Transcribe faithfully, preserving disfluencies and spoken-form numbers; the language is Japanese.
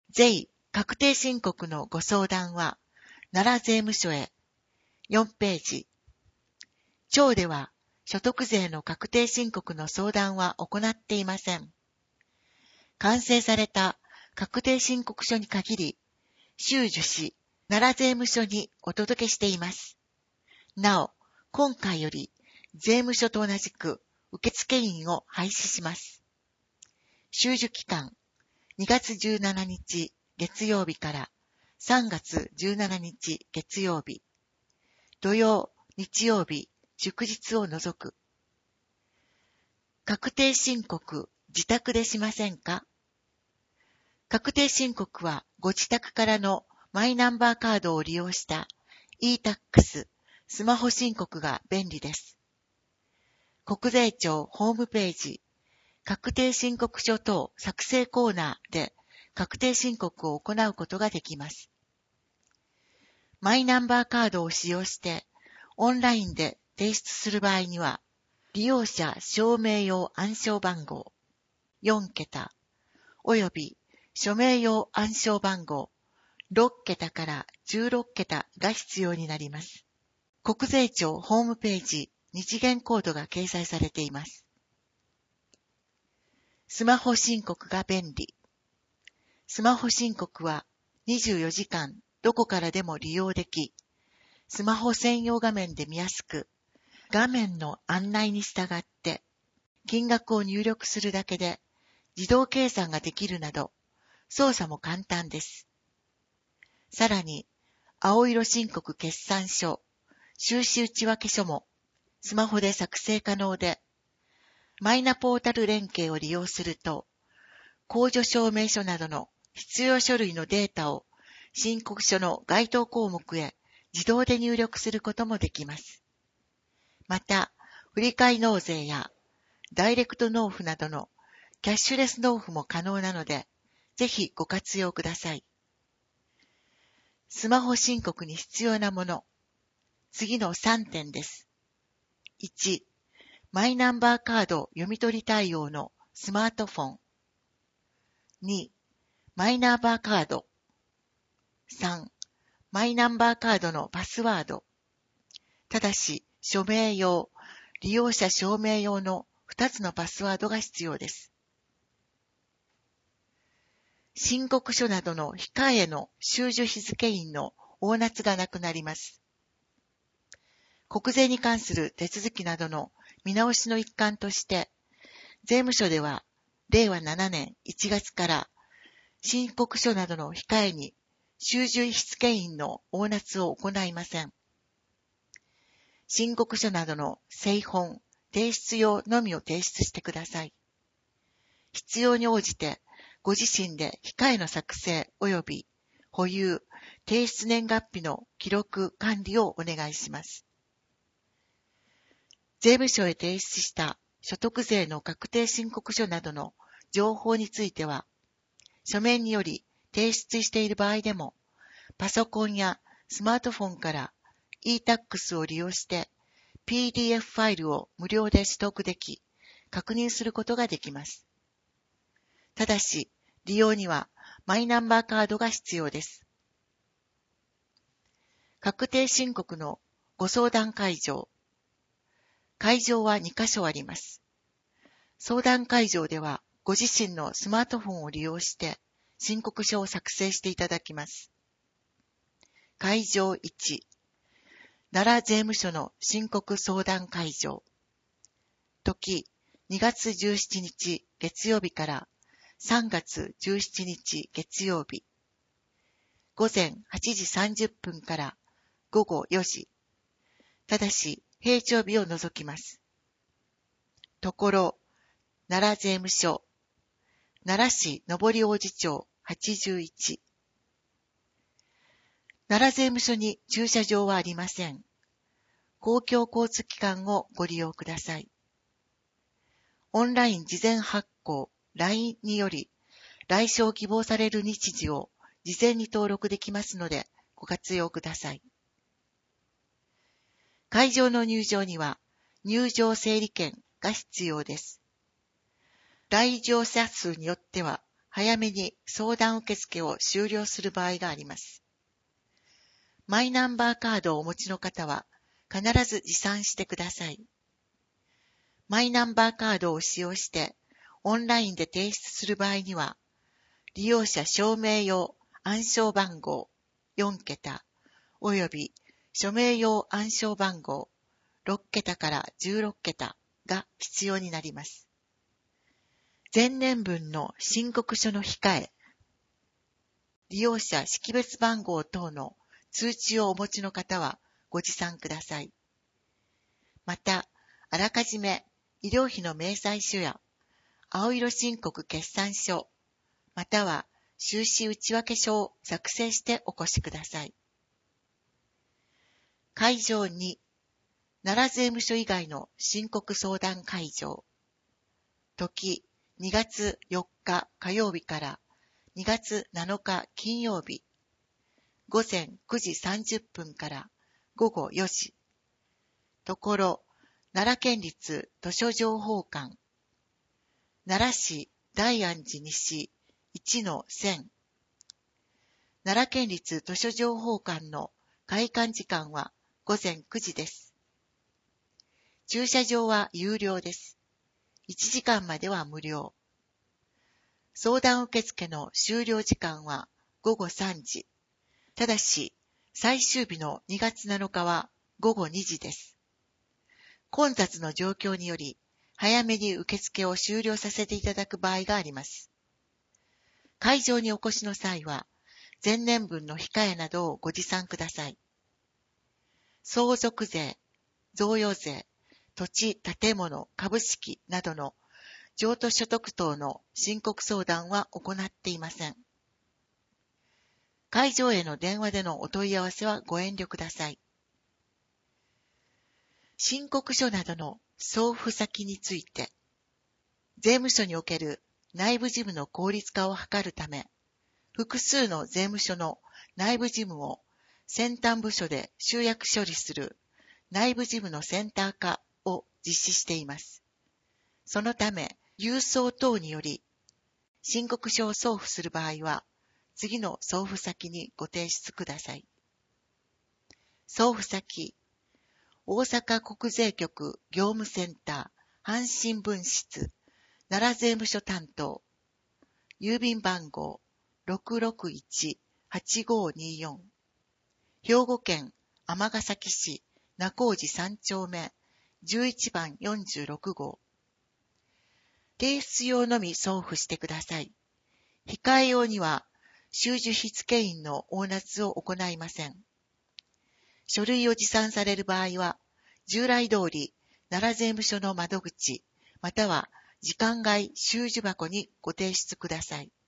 税確定申告のご相談は、奈良税務署へ。よんページ。町では、所得税の確定申告の相談は行っていません。完成された確定申告書に限り、収受し、奈良税務署にお届けしています。なお、今回より、税務署と同じく、受付員を廃止します。収受期間、にがつじゅうしちにち月曜日からさんがつじゅうしちにち月曜日、土曜、日曜日、祝日を除く。確定申告、自宅でしませんか？確定申告はご自宅からのマイナンバーカードを利用した イータックス、スマホ申告が便利です。国税庁ホームページ、確定申告書等作成コーナーで確定申告を行うことができます。マイナンバーカードを使用してオンラインで提出する場合には、利用者証明用暗証番号よんけたおよび署名用暗証番号ろっけたからじゅうろっけたが必要になります。国税庁ホームページ日元コードが掲載されています。スマホ申告が便利。スマホ申告はにじゅうよじかんどこからでも利用でき、スマホ専用画面で見やすく、画面の案内に従って金額を入力するだけで自動計算ができるなど、操作も簡単です。さらに、青色申告決算書、収支内訳書もスマホで作成可能で、マイナポータル連携を利用すると、控除証明書などの必要書類のデータを申告書の該当項目へ自動で入力することもできます。また、振替納税やダイレクト納付などのキャッシュレス納付も可能なので、ぜひご活用ください。スマホ申告に必要なもの。次のさんてんです。いち、マイナンバーカード読み取り対応のスマートフォン。に、マイナンバーカード。さん、マイナンバーカードのパスワード。ただし、署名用、利用者証明用のふたつのパスワードが必要です。申告書などの控えの収受日付印の大夏がなくなります。国税に関する手続きなどの見直しの一環として、税務署ではれいわななねんいちがつから申告書などの控えに収受日付印の大夏を行いません。申告書などの製本、提出用のみを提出してください。必要に応じてご自身で控えの作成及び保有、提出年月日の記録管理をお願いします。税務署へ提出した所得税の確定申告書などの情報については、書面により提出している場合でも、パソコンやスマートフォンから イータックス を利用して ピーディーエフ ファイルを無料で取得でき、確認することができます。ただし、利用にはマイナンバーカードが必要です。確定申告のご相談会場。会場はにかしょあります。相談会場ではご自身のスマートフォンを利用して申告書を作成していただきます。会場いち、奈良税務署の申告相談会場。時、にがつじゅうしちにち月曜日からさんがつじゅうしちにち月曜日。ごぜんはちじさんじゅっぷんからごごよじ。ただし、平常日を除きます。ところ、奈良税務署、奈良市上り王子町はちじゅういち。奈良税務署に駐車場はありません。公共交通機関をご利用ください。オンライン事前発行 ライン により、来所を希望される日時を事前に登録できますので、ご活用ください。会場の入場には、入場整理券が必要です。来場者数によっては、 早めに相談受付を終了する場合があります。マイナンバーカードをお持ちの方は必ず持参してください。マイナンバーカードを使用してオンラインで提出する場合には、利用者証明用暗証番号よんけたおよび署名用暗証番号ろっけたからじゅうろっけたが必要になります。前年分の申告書の控え、利用者識別番号等の通知をお持ちの方はご持参ください。また、あらかじめ医療費の明細書や青色申告決算書、または収支内訳書を作成してお越しください。会場に、奈良税務署以外の申告相談会場。時、にがつよっか火曜日からにがつなのか金曜日。午前くじさんじゅっぷんからごごよじ。ところ、奈良県立図書情報館。奈良市大安寺西 いちのせん。奈良県立図書情報館の開館時間はごぜんくじです。駐車場は有料です。いちじかんまでは無料。相談受付の終了時間はごごさんじ。ただし、最終日のにがつなのかはごごにじです。混雑の状況により、早めに受付を終了させていただく場合があります。会場にお越しの際は、前年分の控えなどをご持参ください。相続税、贈与税、土地、建物、株式などの譲渡所得等の申告相談は行っていません。会場への電話でのお問い合わせはご遠慮ください。申告書などの送付先について、税務署における内部事務の効率化を図るため、複数の税務署の内部事務を先端部署で集約処理する内部事務のセンター化を実施しています。そのため、郵送等により申告書を送付する場合は、次の送付先にご提出ください。送付先、大阪国税局業務センター阪神分室奈良税務署担当、郵便番号 ろくろくいちはちごによん、兵庫県尼崎市名小路さんちょうめじゅういちばんよんじゅうろくごう。提出用のみ送付してください。控え用には収受日付印の押捺を行いません。書類を持参される場合は、従来通り奈良税務署の窓口、または時間外収受箱にご提出ください。